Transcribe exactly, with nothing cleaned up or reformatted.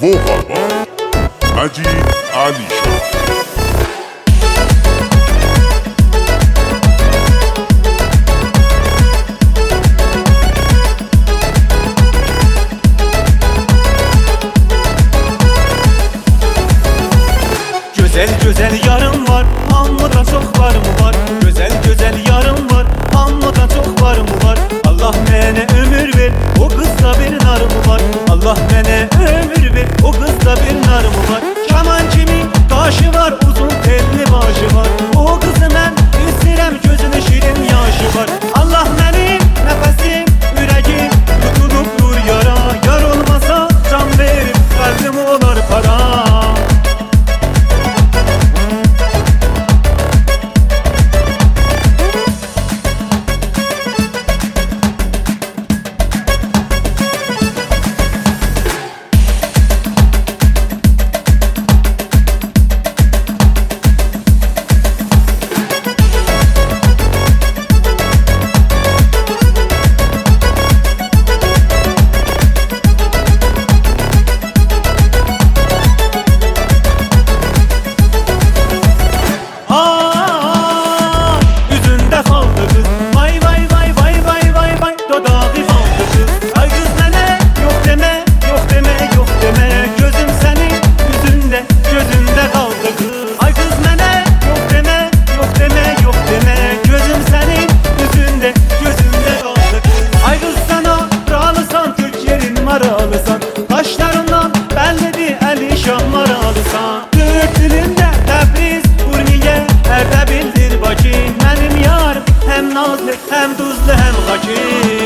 Vocal by Majid Ali Shah. Güzel güzel yarım var, amma da çok var mı var? Güzel güzel yarım var, amma da çok var mı var? Allah mene ömür ver, o kızda bir nar mı var? Allah mene ömür ver, o kızda bir nar mı var? Kaman kimin taşı var, uzun telli başı var. O kızı ben istirem, gözünü şirin yaşı var. Allah benim nefesim, yüreğim tutulup dur yara. Yar olmasa can verir, kalbim olar para. Deme